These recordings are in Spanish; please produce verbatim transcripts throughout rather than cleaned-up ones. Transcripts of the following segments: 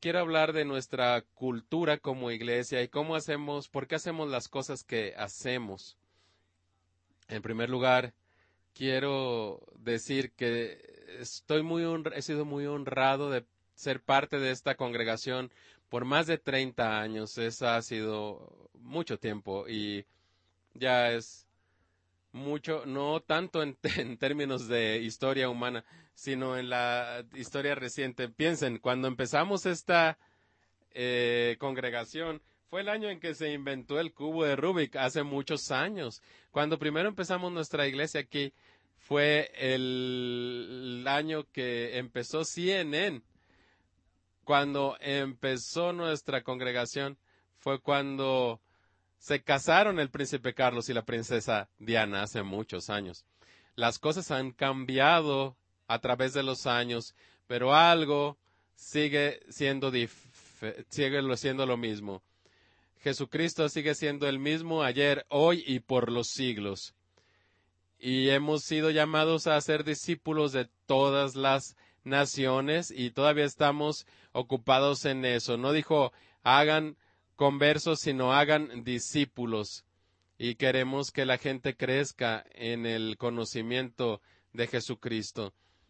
quiero hablar de nuestra cultura como iglesia y cómo hacemos, por qué hacemos las cosas que hacemos. En primer lugar, quiero decir que estoy muy honra- he sido muy honrado de ser parte de esta congregación por más de treinta años. Eso ha sido mucho tiempo y ya es mucho, no tanto en, en términos de historia humana, sino en la historia reciente. Piensen, cuando empezamos esta eh, congregación, fue el año en que se inventó el cubo de Rubik, hace muchos años. Cuando primero empezamos nuestra iglesia aquí, fue el, el año que empezó C N N. Cuando empezó nuestra congregación, fue cuando se casaron el príncipe Carlos y la princesa Diana hace muchos años. Las cosas han cambiado a través de los años, pero algo sigue siendo dif- sigue lo- siendo lo mismo. Jesucristo sigue siendo el mismo ayer, hoy y por los siglos. Y hemos sido llamados a ser discípulos de todas las naciones y todavía estamos ocupados en eso. No dijo hagan conversos, sino hagan discípulos. Y queremos que la gente crezca en el conocimiento de Jesucristo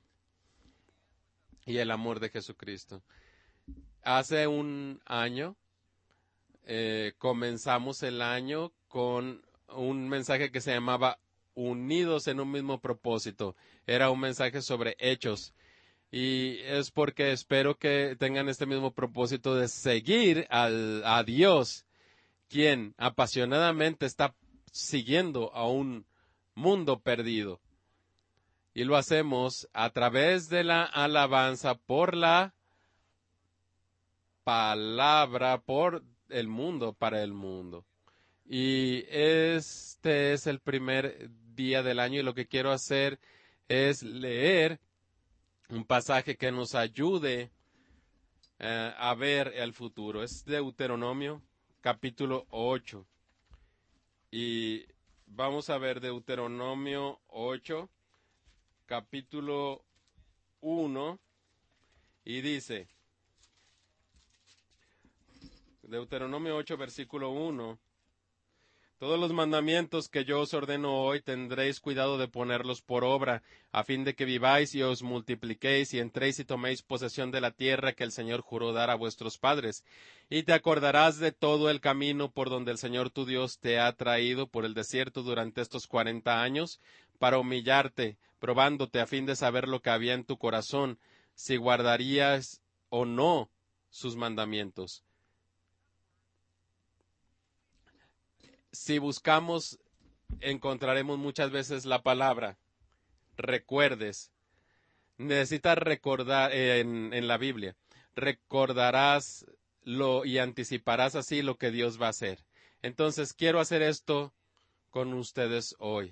y el amor de Jesucristo. Hace un año eh, comenzamos el año con un mensaje que se llamaba Unidos en un mismo propósito. Era un mensaje sobre hechos. Y es porque espero que tengan este mismo propósito de seguir al, a Dios, quien apasionadamente está siguiendo a un mundo perdido. Y lo hacemos a través de la alabanza por la palabra, por el mundo, para el mundo. Y este es el primer día del año y lo que quiero hacer es leer un pasaje que nos ayude eh, a ver el futuro. Es Deuteronomio capítulo ocho. Y vamos a ver Deuteronomio ocho, capítulo uno, y dice, Deuteronomio ocho, versículo uno, todos los mandamientos que yo os ordeno hoy tendréis cuidado de ponerlos por obra, a fin de que viváis y os multipliquéis y entréis y toméis posesión de la tierra que el Señor juró dar a vuestros padres. Y te acordarás de todo el camino por donde el Señor tu Dios te ha traído por el desierto durante estos cuarenta años, para humillarte, probándote a fin de saber lo que había en tu corazón, si guardarías o no sus mandamientos. Si buscamos, encontraremos muchas veces la palabra recuerdes. Necesitas recordar eh, en, en la Biblia. Recordarás lo y anticiparás así lo que Dios va a hacer. Entonces quiero hacer esto con ustedes hoy.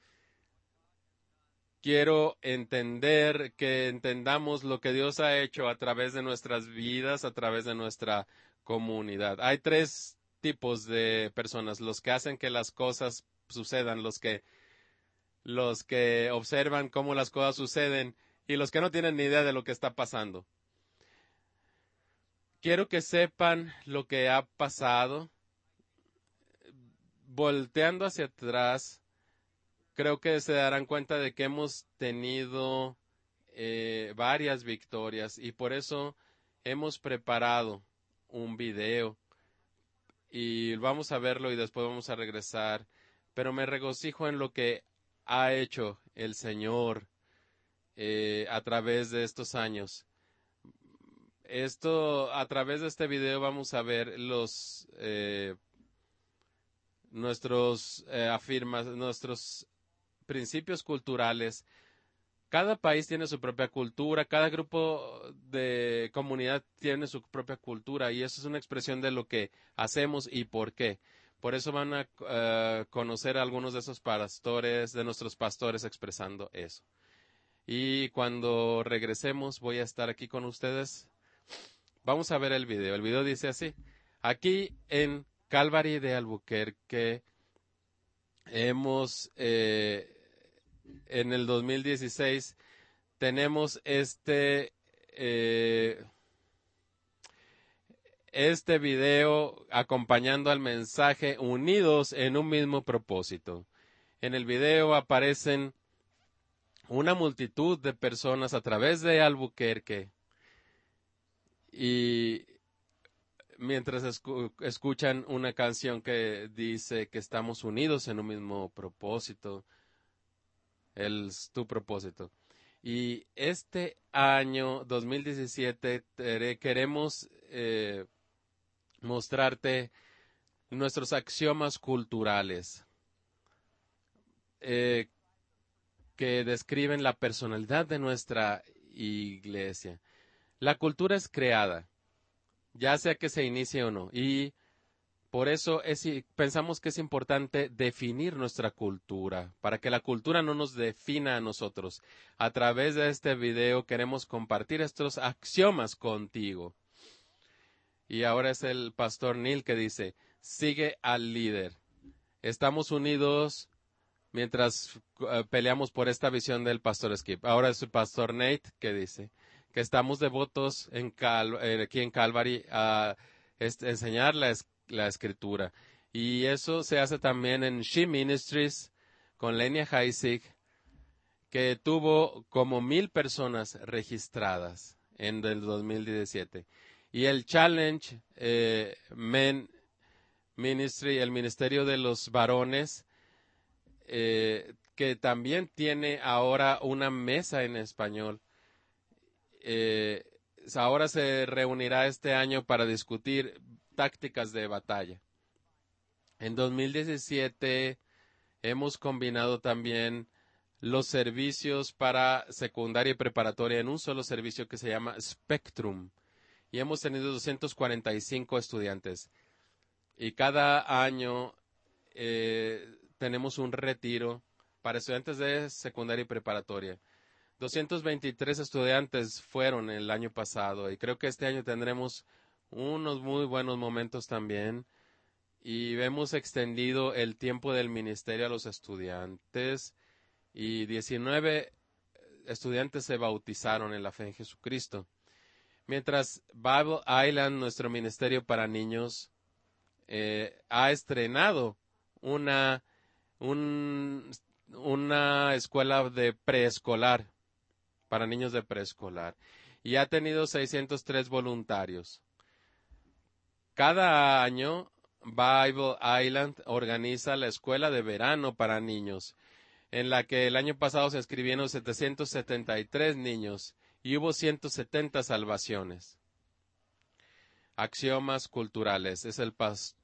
Quiero entender que entendamos lo que Dios ha hecho a través de nuestras vidas, a través de nuestra comunidad. Hay tres tipos de personas: los que hacen que las cosas sucedan, los que los que observan cómo las cosas suceden y los que no tienen ni idea de lo que está pasando. Quiero que sepan lo que ha pasado. Volteando hacia atrás, creo que se darán cuenta de que hemos tenido eh, varias victorias y por eso hemos preparado un video y vamos a verlo y después vamos a regresar. Pero me regocijo en lo que ha hecho el Señor eh, a través de estos años. Esto, a través de este video vamos a ver los eh, nuestros eh, afirmas, nuestros principios culturales. Cada país tiene su propia cultura, cada grupo de comunidad tiene su propia cultura y eso es una expresión de lo que hacemos y por qué. Por eso van a uh, conocer a algunos de esos pastores, de nuestros pastores expresando eso. Y cuando regresemos voy a estar aquí con ustedes. Vamos a ver el video. El video dice así. Aquí en Calvary de Albuquerque hemos, eh, en el dos mil dieciséis, tenemos este, eh, este video acompañando al mensaje unidos en un mismo propósito. En el video aparecen una multitud de personas a través de Albuquerque y mientras escu- escuchan una canción que dice que estamos unidos en un mismo propósito, el, tu propósito. Y este año dos mil diecisiete tere- queremos eh, mostrarte nuestros axiomas culturales eh, que describen la personalidad de nuestra iglesia. La cultura es creada, ya sea que se inicie o no, y por eso es, pensamos que es importante definir nuestra cultura, para que la cultura no nos defina a nosotros. A través de este video queremos compartir estos axiomas contigo. Y ahora es el pastor Neil que dice, sigue al líder. Estamos unidos mientras uh, peleamos por esta visión del pastor Skip. Ahora es el pastor Nate que dice que estamos devotos en Cal eh, aquí en Calvary a este, enseñar la, es la escritura. Y eso se hace también en She Ministries con Lenia Heisig, que tuvo como mil personas registradas en el dos mil diecisiete. Y el Challenge eh, Men Ministry, el Ministerio de los Varones, eh, que también tiene ahora una mesa en español. Eh, ahora se reunirá este año para discutir tácticas de batalla. En dos mil diecisiete hemos combinado también los servicios para secundaria y preparatoria en un solo servicio que se llama Spectrum. Y hemos tenido doscientos cuarenta y cinco estudiantes. Y cada año eh, tenemos un retiro para estudiantes de secundaria y preparatoria. doscientos veintitrés estudiantes fueron el año pasado y creo que este año tendremos unos muy buenos momentos también. Y hemos extendido el tiempo del ministerio a los estudiantes y diecinueve estudiantes se bautizaron en la fe en Jesucristo. Mientras Bible Island, nuestro ministerio para niños, eh, ha estrenado una, un, una escuela de preescolar para niños de preescolar y ha tenido seiscientos tres voluntarios. Cada año Bible Island organiza la escuela de verano para niños, en la que el año pasado se inscribieron setecientos setenta y tres niños y hubo ciento setenta salvaciones. Axiomas culturales. Es el pastor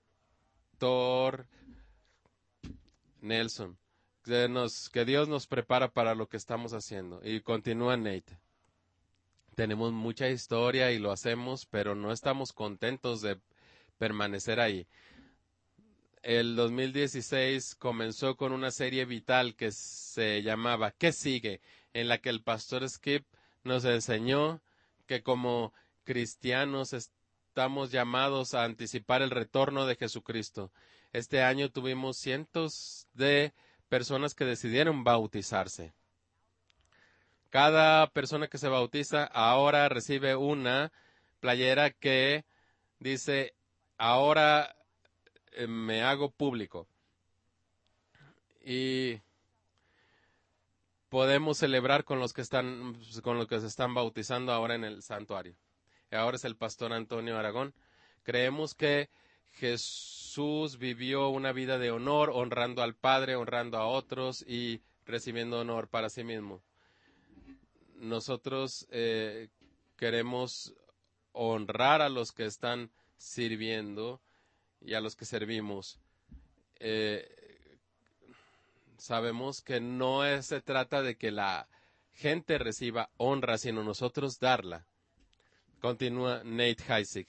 Nelson. Que, nos, que Dios nos prepara para lo que estamos haciendo. Y continúa Nate. Tenemos mucha historia y lo hacemos, pero no estamos contentos de permanecer ahí. El dos mil dieciséis comenzó con una serie vital que se llamaba ¿Qué sigue?, en la que el pastor Skip nos enseñó que como cristianos estamos llamados a anticipar el retorno de Jesucristo. Este año tuvimos cientos de personas que decidieron bautizarse. Cada persona que se bautiza ahora recibe una playera que dice, ahora eh, me hago público. Y podemos celebrar con los que están, con los que se están bautizando ahora en el santuario. Ahora es el pastor Antonio Aragón. Creemos que Jesús vivió una vida de honor, honrando al Padre, honrando a otros y recibiendo honor para sí mismo. Nosotros eh, queremos honrar a los que están sirviendo y a los que servimos. Eh, sabemos que no es, se trata de que la gente reciba honra, sino nosotros darla. Continúa Nate Heisig.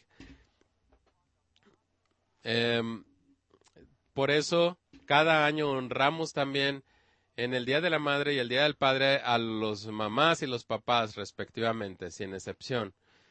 Eh, por eso, cada año honramos también en el Día de la Madre y el Día del Padre a los mamás y los papás, respectivamente, sin excepción.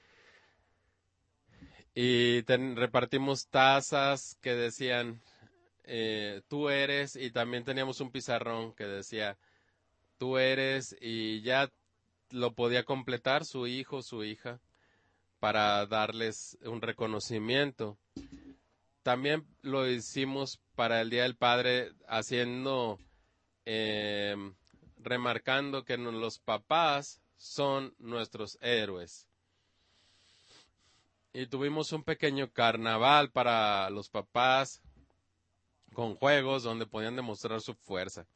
Y ten, repartimos tazas que decían, eh, tú eres, y también teníamos un pizarrón que decía, tú eres, y ya lo podía completar su hijo, su hija. para darles un reconocimiento. También lo hicimos para el Día del Padre, haciendo, eh, remarcando que los papás son nuestros héroes. Y tuvimos un pequeño carnaval para los papás con juegos donde podían demostrar su fuerza.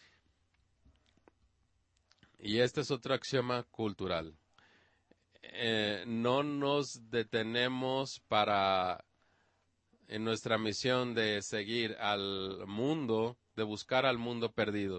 Y este es otro axioma cultural. Eh, no nos detenemos para en nuestra misión de seguir al mundo, de buscar al mundo perdido.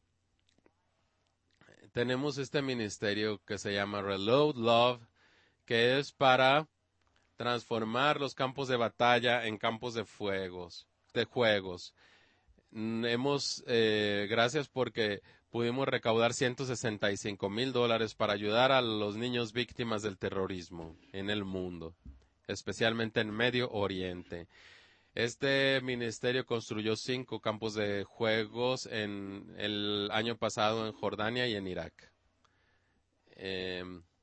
Tenemos este ministerio que se llama Reload Love, que es para transformar los campos de batalla en campos de fuegos, de juegos. Hemos, eh, gracias porque pudimos recaudar ciento sesenta y cinco mil dólares para ayudar a los niños víctimas del terrorismo en el mundo, especialmente en Medio Oriente. Este ministerio construyó cinco campos de juegos en el año pasado en Jordania y en Irak. Eh,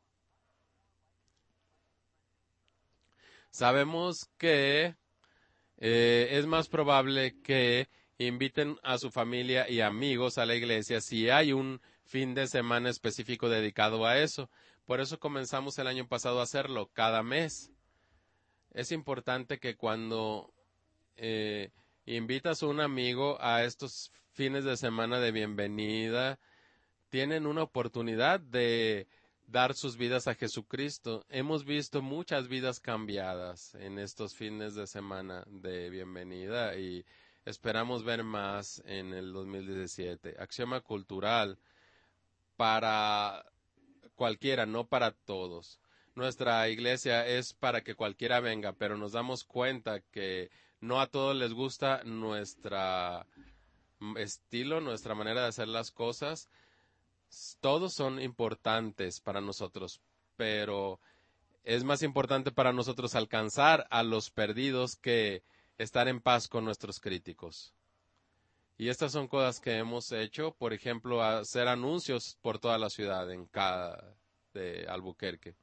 sabemos que eh, es más probable que inviten a su familia y amigos a la iglesia si hay un fin de semana específico dedicado a eso. Por eso comenzamos el año pasado a hacerlo cada mes. Es importante que cuando eh, invitas a un amigo a estos fines de semana de bienvenida, tienen una oportunidad de dar sus vidas a Jesucristo. Hemos visto muchas vidas cambiadas en estos fines de semana de bienvenida y esperamos ver más en el dos mil diecisiete. Axioma cultural para cualquiera, no para todos. Nuestra iglesia es para que cualquiera venga, pero nos damos cuenta que no a todos les gusta nuestro estilo, nuestra manera de hacer las cosas. Todos son importantes para nosotros, pero es más importante para nosotros alcanzar a los perdidos que estar en paz con nuestros críticos. Y estas son cosas que hemos hecho, por ejemplo, hacer anuncios por toda la ciudad en cada de Albuquerque.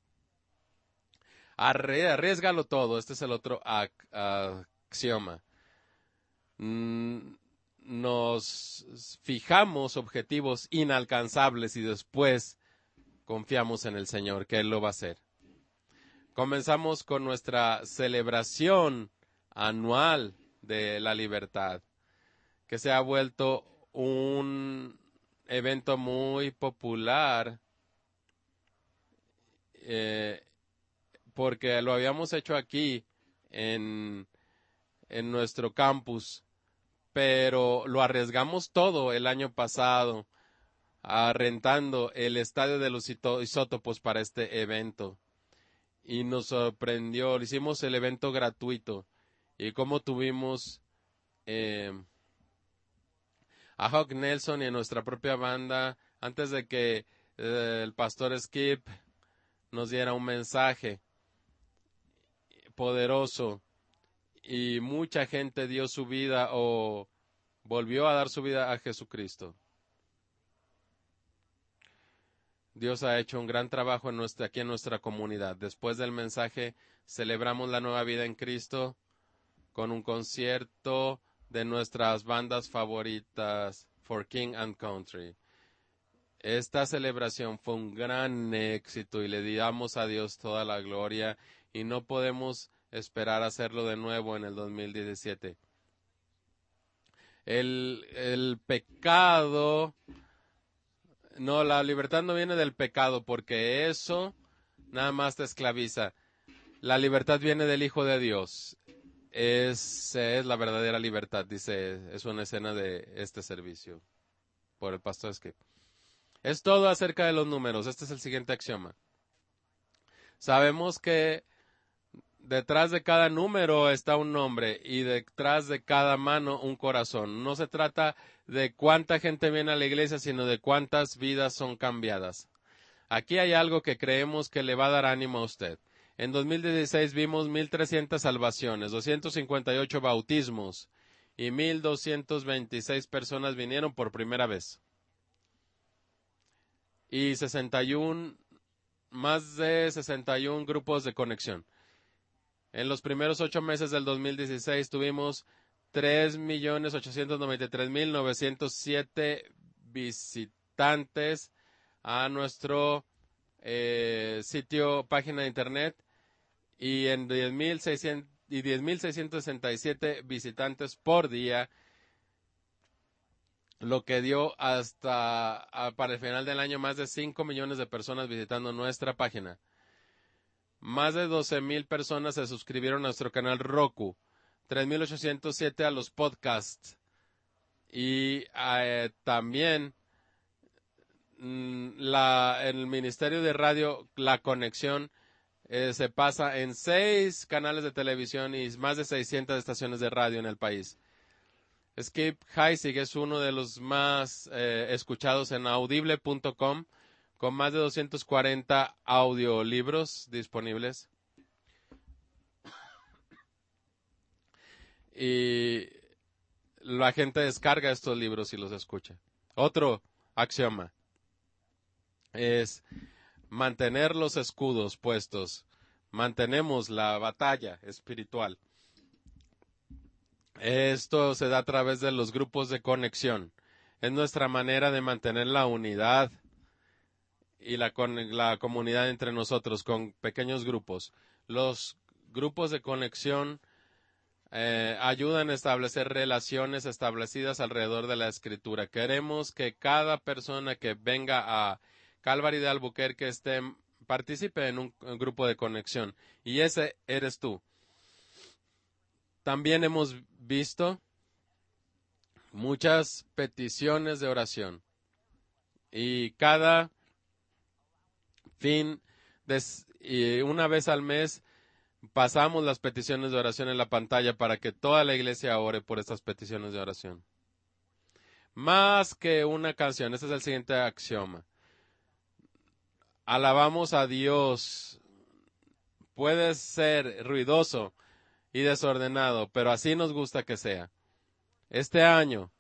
Arre, arriesgalo todo, este es el otro ac axioma. Mm, nos fijamos objetivos inalcanzables y después confiamos en el Señor, que Él lo va a hacer. Comenzamos con nuestra celebración anual de la libertad, que se ha vuelto un evento muy popular, eh, porque lo habíamos hecho aquí en, en nuestro campus, pero lo arriesgamos todo el año pasado, rentando el estadio de los isótopos para este evento. Y nos sorprendió, hicimos el evento gratuito y como tuvimos eh, a Hawk Nelson y a nuestra propia banda antes de que eh, el pastor Skip nos diera un mensaje poderoso y mucha gente dio su vida o volvió a dar su vida a Jesucristo. Dios ha hecho un gran trabajo en nuestra, aquí en nuestra comunidad. Después del mensaje, celebramos la nueva vida en Cristo con un concierto de nuestras bandas favoritas, For King and Country. Esta celebración fue un gran éxito y le damos a Dios toda la gloria y no podemos esperar hacerlo de nuevo en el dos mil diecisiete. El, el pecado... No, la libertad no viene del pecado, porque eso nada más te esclaviza. La libertad viene del Hijo de Dios. Esa es la verdadera libertad, dice, es una escena de este servicio por el pastor Skip. Es todo acerca de los números. Este es el siguiente axioma. Sabemos que detrás de cada número está un nombre y detrás de cada mano un corazón. No se trata de cuánta gente viene a la iglesia, sino de cuántas vidas son cambiadas. Aquí hay algo que creemos que le va a dar ánimo a usted. En dos mil dieciséis vimos mil trescientas salvaciones, doscientos cincuenta y ocho bautismos y mil doscientas veintiséis personas vinieron por primera vez. Y sesenta y uno más de sesenta y uno grupos de conexión. En los primeros ocho meses del dos mil dieciséis tuvimos tres millones ochocientos noventa y tres mil novecientos siete visitantes a nuestro eh, sitio, página de internet, y en diez mil seiscientos y diez mil seiscientos sesenta y siete visitantes por día, lo que dio hasta a, para el final del año más de cinco millones de personas visitando nuestra página. Más de doce mil personas se suscribieron a nuestro canal Roku, tres mil ochocientos siete a los podcasts, y eh, también mm, la, el Ministerio de Radio, la conexión eh, se pasa en seis canales de televisión y más de seiscientas estaciones de radio en el país. Skip Heitzig es uno de los más eh, escuchados en audible punto com, con más de doscientos cuarenta audiolibros disponibles. Y la gente descarga estos libros y los escucha. Otro axioma es mantener los escudos puestos. Mantenemos la batalla espiritual. Esto se da a través de los grupos de conexión. Es nuestra manera de mantener la unidad y la, con, la comunidad entre nosotros con pequeños grupos. Los grupos de conexión eh, ayudan a establecer relaciones establecidas alrededor de la escritura. Queremos que cada persona que venga a Calvary de Albuquerque esté, participe en un, un grupo de conexión, y ese eres tú. También hemos visto muchas peticiones de oración, y cada fin de, y una vez al mes pasamos las peticiones de oración en la pantalla para que toda la iglesia ore por estas peticiones de oración. Más que una canción, este es el siguiente axioma. Alabamos a Dios. Puede ser ruidoso y desordenado, pero así nos gusta que sea. Este año,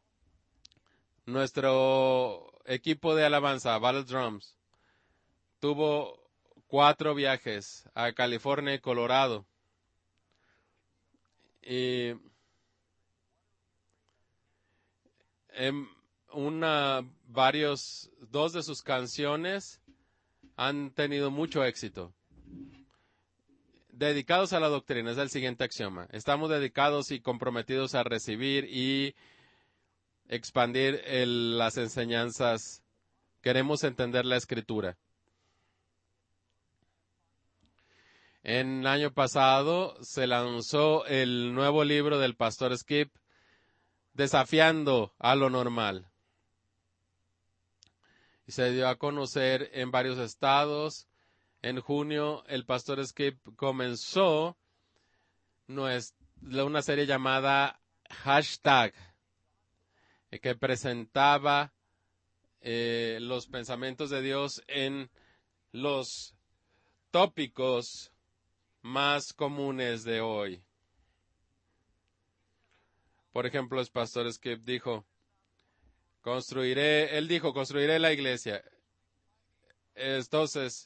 nuestro equipo de alabanza, Battle Drums, tuvo cuatro viajes a California y Colorado. Y en una, varios, dos de sus canciones han tenido mucho éxito. Dedicados a la doctrina, es el siguiente axioma. Estamos dedicados y comprometidos a recibir y expandir el, las enseñanzas. Queremos entender la escritura. En el año pasado se lanzó el nuevo libro del pastor Skip, Desafiando a lo Normal. Y se dio a conocer en varios estados. En junio, el pastor Skip comenzó una serie llamada Hashtag, que presentaba eh, los pensamientos de Dios en los tópicos más comunes de hoy. Por ejemplo, el pastor Skip dijo, construiré, él dijo, construiré la iglesia. Entonces,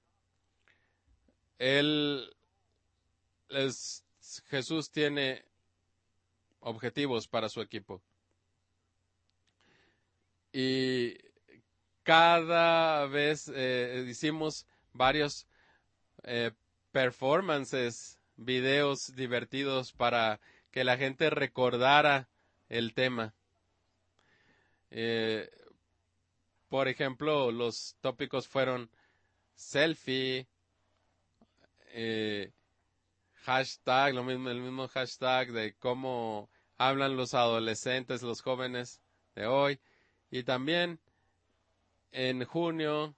él, es, Jesús tiene objetivos para su equipo. Y cada vez eh, hicimos varios eh, performances, videos divertidos para que la gente recordara el tema. Eh, por ejemplo, los tópicos fueron selfie, eh, hashtag, lo mismo, el mismo hashtag de cómo hablan los adolescentes, los jóvenes de hoy. Y también en junio,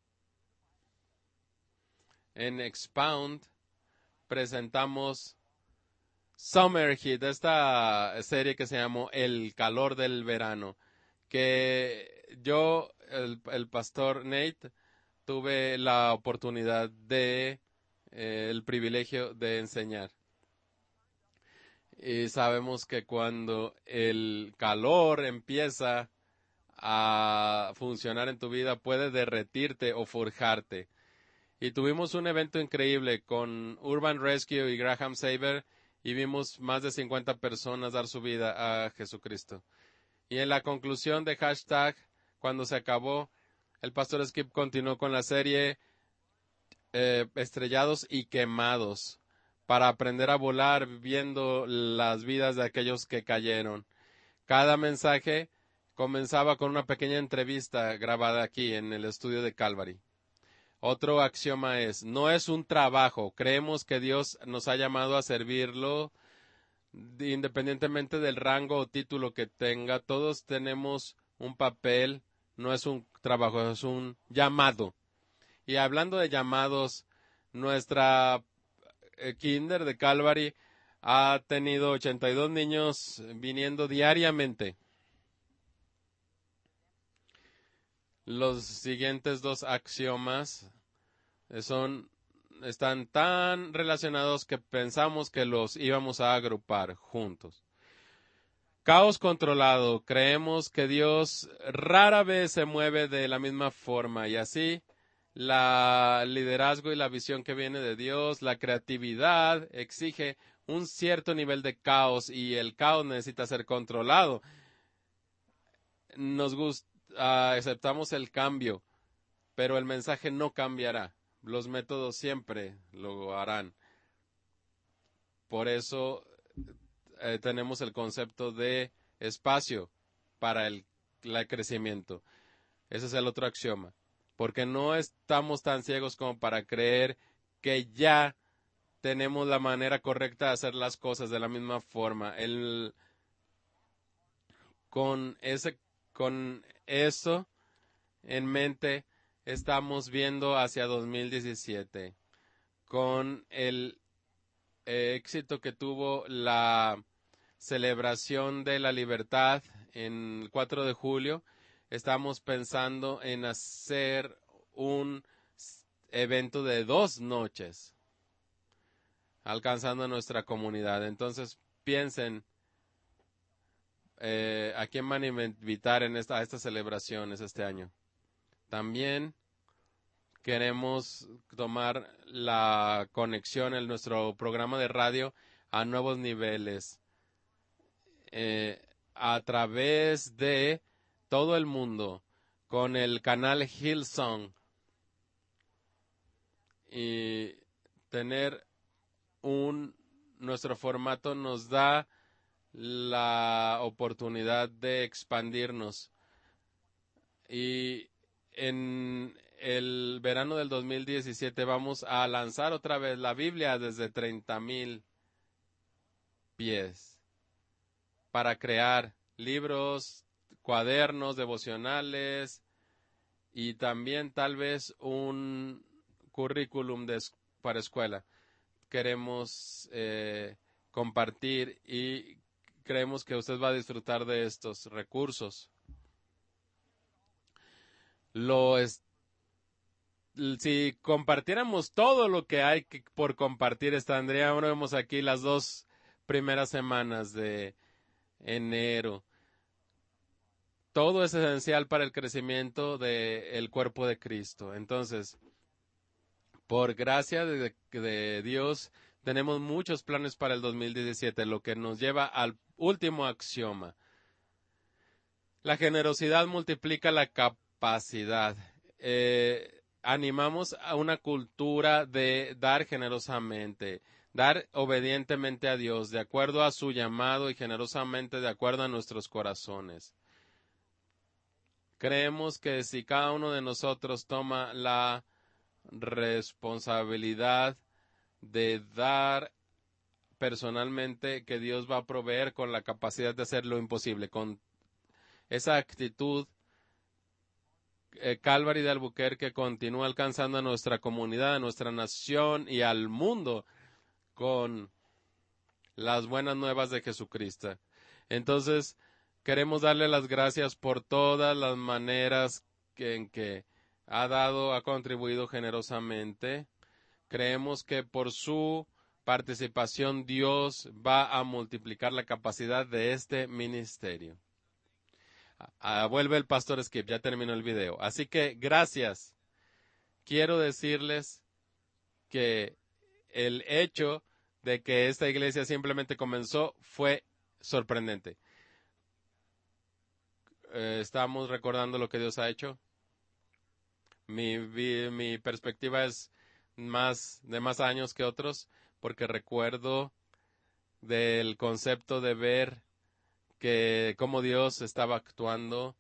en Expound, presentamos Summer Heat, esta serie que se llamó El Calor del Verano, que yo, el, el pastor Nate, tuve la oportunidad de, eh, el privilegio de enseñar. Y sabemos que cuando el calor empieza a funcionar en tu vida, puede derretirte o forjarte. Y tuvimos un evento increíble con Urban Rescue y Graham Saber y vimos más de cincuenta personas dar su vida a Jesucristo. Y en la conclusión de hashtag, cuando se acabó, el pastor Skip continuó con la serie eh, Estrellados y Quemados para aprender a volar viendo las vidas de aquellos que cayeron. Cada mensaje comenzaba con una pequeña entrevista grabada aquí en el estudio de Calvary. Otro axioma es, no es un trabajo, creemos que Dios nos ha llamado a servirlo independientemente del rango o título que tenga, todos tenemos un papel, no es un trabajo, es un llamado. Y hablando de llamados, nuestra eh, Kinder de Calvary ha tenido ochenta y dos niños viniendo diariamente. Los siguientes dos axiomas son, están tan relacionados que pensamos que los íbamos a agrupar juntos. Caos controlado. Creemos que Dios rara vez se mueve de la misma forma y así la liderazgo y la visión que viene de Dios, la creatividad exige un cierto nivel de caos y el caos necesita ser controlado. Nos gusta, uh, aceptamos el cambio, pero el mensaje no cambiará. Los métodos siempre lo harán. Por eso eh, tenemos el concepto de espacio para el, el crecimiento. Ese es el otro axioma. Porque no estamos tan ciegos como para creer que ya tenemos la manera correcta de hacer las cosas de la misma forma. El, con, ese, con eso en mente, estamos viendo hacia dos mil diecisiete. Con el eh, éxito que tuvo la celebración de la libertad en el cuatro de julio, estamos pensando en hacer un evento de dos noches, alcanzando nuestra comunidad. Entonces, piensen eh, a quién van a invitar en esta, a estas celebraciones este año. También queremos tomar la conexión en nuestro programa de radio a nuevos niveles. Eh, a través de todo el mundo con el canal Hillsong y tener un nuestro formato nos da la oportunidad de expandirnos y en el verano del dos mil diecisiete vamos a lanzar otra vez la Biblia desde treinta mil pies para crear libros, cuadernos, devocionales y también tal vez un currículum de, para escuela. Queremos eh, compartir y creemos que usted va a disfrutar de estos recursos. Lo es, si compartiéramos todo lo que hay que, por compartir, estaríamos aquí las dos primeras semanas de enero. Todo es esencial para el crecimiento del cuerpo de Cristo. Entonces, por gracia de, de Dios, tenemos muchos planes para el dos mil diecisiete, lo que nos lleva al último axioma. La generosidad multiplica la capacidad. Eh, animamos a una cultura de dar generosamente, dar obedientemente a Dios, de acuerdo a su llamado y generosamente de acuerdo a nuestros corazones. Creemos que si cada uno de nosotros toma la responsabilidad de dar personalmente, que Dios va a proveer con la capacidad de hacer lo imposible, con esa actitud, eh, Calvary de Albuquerque continúa alcanzando a nuestra comunidad, a nuestra nación y al mundo con las buenas nuevas de Jesucristo. Entonces, queremos darle las gracias por todas las maneras que, en que ha dado, ha contribuido generosamente. Creemos que por su participación Dios va a multiplicar la capacidad de este ministerio. Ah, vuelve el pastor Skip, ya terminó el video. Así que gracias. Quiero decirles que el hecho de que esta iglesia simplemente comenzó fue sorprendente. Eh, estamos recordando lo que Dios ha hecho. Mi, mi, mi perspectiva es más de más años que otros, porque recuerdo del concepto de ver que cómo Dios estaba actuando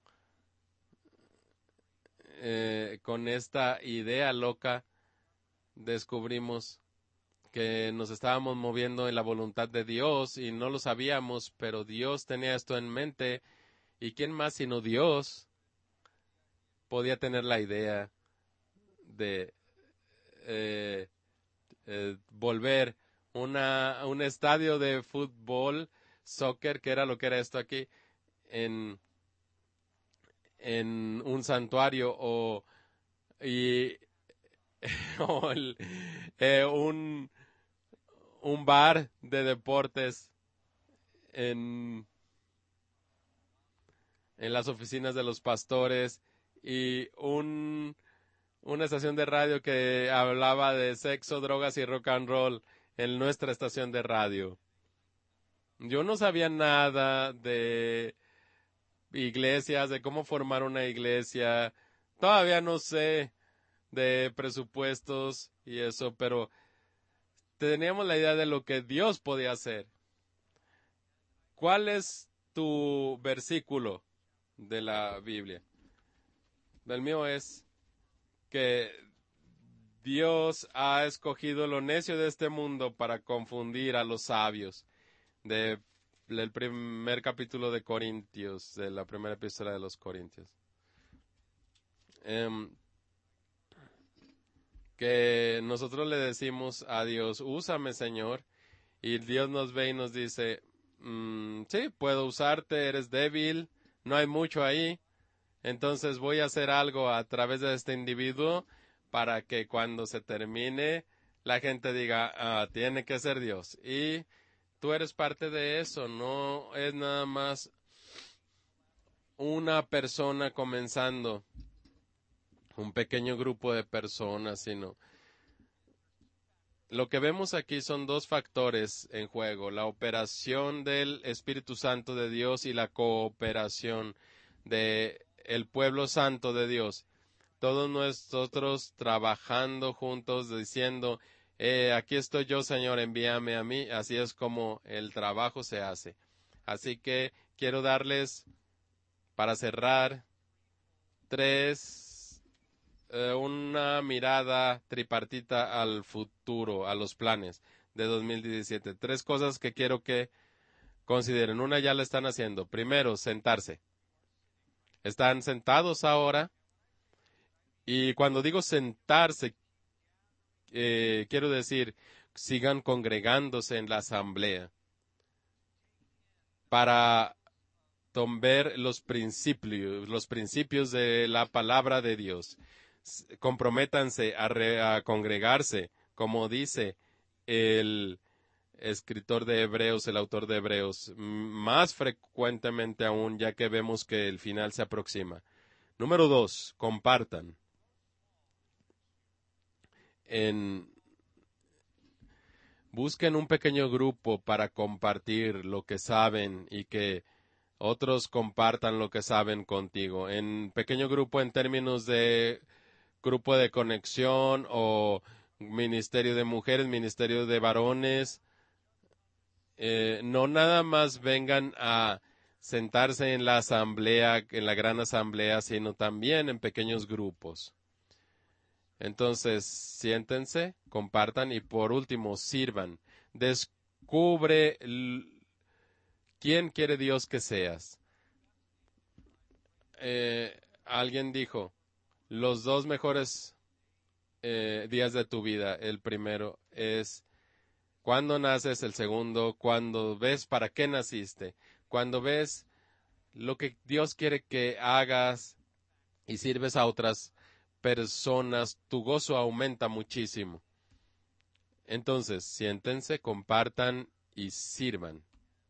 eh, con esta idea loca. Descubrimos que nos estábamos moviendo en la voluntad de Dios y no lo sabíamos, pero Dios tenía esto en mente. ¿Y quién más sino Dios podía tener la idea de eh, eh, volver una, un estadio de fútbol, soccer, que era lo que era esto aquí, en, en un santuario o, y, o el, eh, un, un bar de deportes en, en las oficinas de los pastores y un, una estación de radio que hablaba de sexo, drogas y rock and roll en nuestra estación de radio. Yo no sabía nada de iglesias, de cómo formar una iglesia. Todavía no sé de presupuestos y eso, pero teníamos la idea de lo que Dios podía hacer. ¿Cuál es tu versículo de la Biblia? El mío es que Dios ha escogido lo necio de este mundo para confundir a los sabios. De, del primer capítulo de Corintios, de la primera epístola de los Corintios. Um, que nosotros le decimos a Dios, úsame, Señor, y Dios nos ve y nos dice, mm, sí, puedo usarte, eres débil, no hay mucho ahí, entonces voy a hacer algo a través de este individuo para que cuando se termine la gente diga, ah, tiene que ser Dios. Y tú eres parte de eso, no es nada más una persona comenzando, un pequeño grupo de personas, sino lo que vemos aquí son dos factores en juego, la operación del Espíritu Santo de Dios y la cooperación de el pueblo santo de Dios. Todos nosotros trabajando juntos, diciendo, eh, aquí estoy yo, Señor, envíame a mí. Así es como el trabajo se hace. Así que quiero darles, para cerrar, tres, eh, una mirada tripartita al futuro, a los planes de dos mil diecisiete. Tres cosas que quiero que consideren. Una ya la están haciendo. Primero, sentarse. Están sentados ahora. Y cuando digo sentarse, eh, quiero decir, sigan congregándose en la asamblea para tomar los principios, los principios de la palabra de Dios. S- Comprométanse a, re- a congregarse, como dice el escritor de Hebreos, el autor de Hebreos, m- más frecuentemente aún, ya que vemos que el final se aproxima. Número dos, compartan. En, busquen un pequeño grupo para compartir lo que saben y que otros compartan lo que saben contigo. En pequeño grupo en términos de grupo de conexión o ministerio de mujeres, ministerio de varones. Eh, no nada más vengan a sentarse en la asamblea, en la gran asamblea, sino también en pequeños grupos. Entonces, siéntense, compartan y por último, sirvan. Descubre l- quién quiere Dios que seas. Eh, alguien dijo, los dos mejores eh, días de tu vida, el primero es cuando naces, el segundo, cuando ves para qué naciste, cuando ves lo que Dios quiere que hagas y sirves a otras personas, tu gozo aumenta muchísimo. Entonces, siéntense, compartan y sirvan.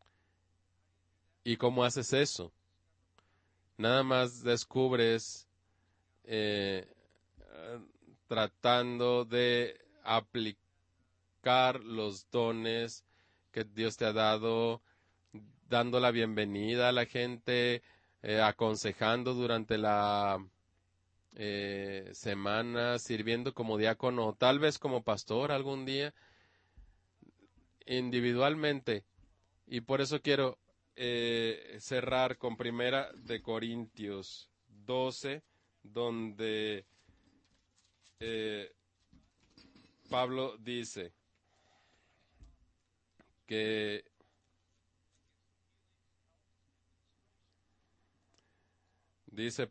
¿Y cómo haces eso? Nada más descubres eh, tratando de aplicar los dones que Dios te ha dado, dando la bienvenida a la gente, eh, aconsejando durante la eh, semana, sirviendo como diácono, tal vez como pastor algún día, individualmente. Y por eso quiero eh, cerrar con Primera de Corintios doce, donde eh, Pablo dice que dice,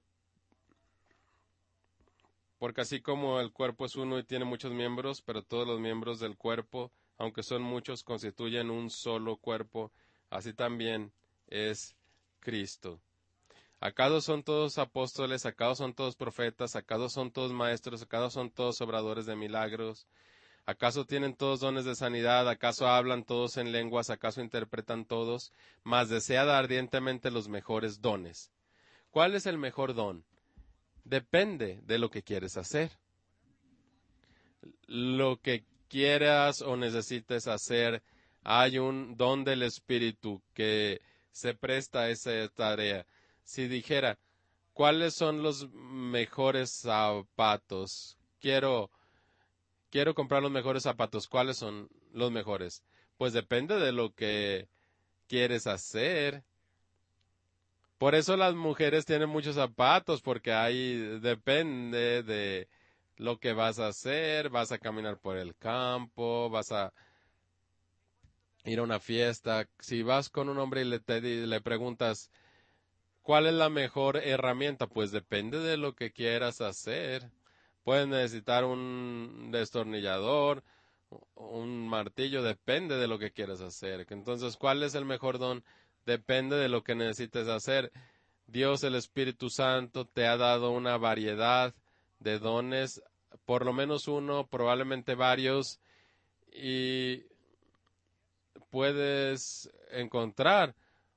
porque así como el cuerpo es uno y tiene muchos miembros, pero todos los miembros del cuerpo, aunque son muchos, constituyen un solo cuerpo, así también es Cristo. ¿Acaso son todos apóstoles? ¿Acaso son todos profetas? ¿Acaso son todos maestros? ¿Acaso son todos obradores de milagros? ¿Acaso tienen todos dones de sanidad? ¿Acaso hablan todos en lenguas? ¿Acaso interpretan todos? Mas desead ardientemente los mejores dones. ¿Cuál es el mejor don? Depende de lo que quieres hacer. Lo que quieras o necesites hacer, hay un don del Espíritu que se presta a esa tarea. Si dijera, ¿cuáles son los mejores zapatos? Quiero, quiero comprar los mejores zapatos. ¿Cuáles son los mejores? Pues depende de lo que quieres hacer. Por eso las mujeres tienen muchos zapatos, porque ahí depende de lo que vas a hacer. Vas a caminar por el campo, vas a ir a una fiesta. Si vas con un hombre y le, te, le preguntas, ¿cuál es la mejor herramienta? Pues depende de lo que quieras hacer. Puedes necesitar un destornillador, un martillo, depende de lo que quieras hacer. Entonces, ¿cuál es el mejor don? Depende de lo que necesites hacer. Dios, el Espíritu Santo, te ha dado una variedad de dones, por lo menos uno, probablemente varios, y puedes encontrar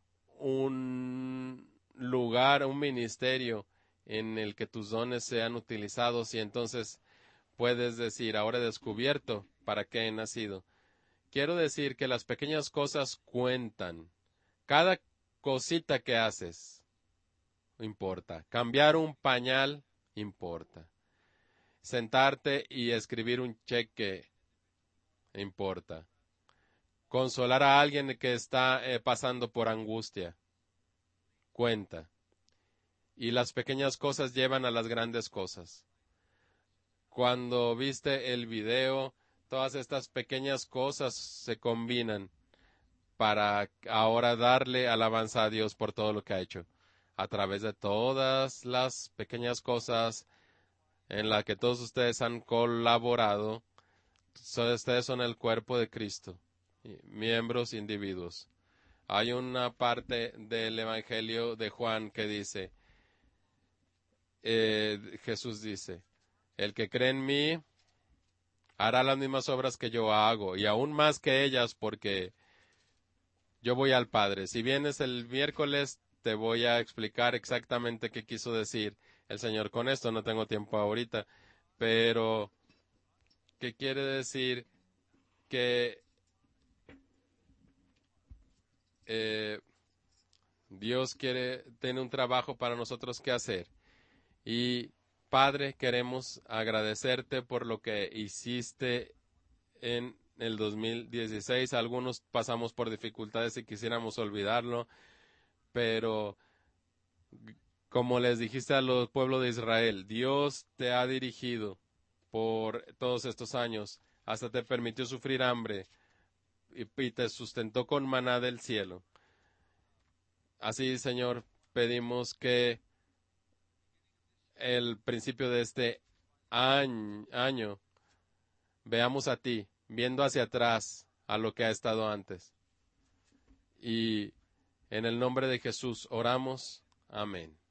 un lugar, un ministerio en el que tus dones sean utilizados y entonces puedes decir, ahora he descubierto para qué he nacido. Quiero decir que las pequeñas cosas cuentan. Cada cosita que haces importa. Cambiar un pañal importa. Sentarte y escribir un cheque importa. Consolar a alguien que está eh, pasando por angustia cuenta. Y las pequeñas cosas llevan a las grandes cosas. Cuando viste el video, todas estas pequeñas cosas se combinan para ahora darle alabanza a Dios por todo lo que ha hecho. A través de todas las pequeñas cosas en las que todos ustedes han colaborado, ustedes son el cuerpo de Cristo, miembros individuos. Hay una parte del Evangelio de Juan que dice, eh, Jesús dice, el que cree en mí hará las mismas obras que yo hago, y aún más que ellas, porque yo voy al Padre. Si vienes el miércoles, te voy a explicar exactamente qué quiso decir el Señor con esto. No tengo tiempo ahorita, pero ¿qué quiere decir? Que eh, Dios quiere, tiene un trabajo para nosotros que hacer. Y Padre, queremos agradecerte por lo que hiciste en el dos mil dieciséis. Algunos pasamos por dificultades y quisiéramos olvidarlo, pero como les dijiste a los pueblos de Israel, Dios te ha dirigido por todos estos años, hasta te permitió sufrir hambre y, y te sustentó con maná del cielo. Así, Señor, pedimos que el principio de este año, año veamos a ti, viendo hacia atrás a lo que ha estado antes. Y en el nombre de Jesús oramos. Amén.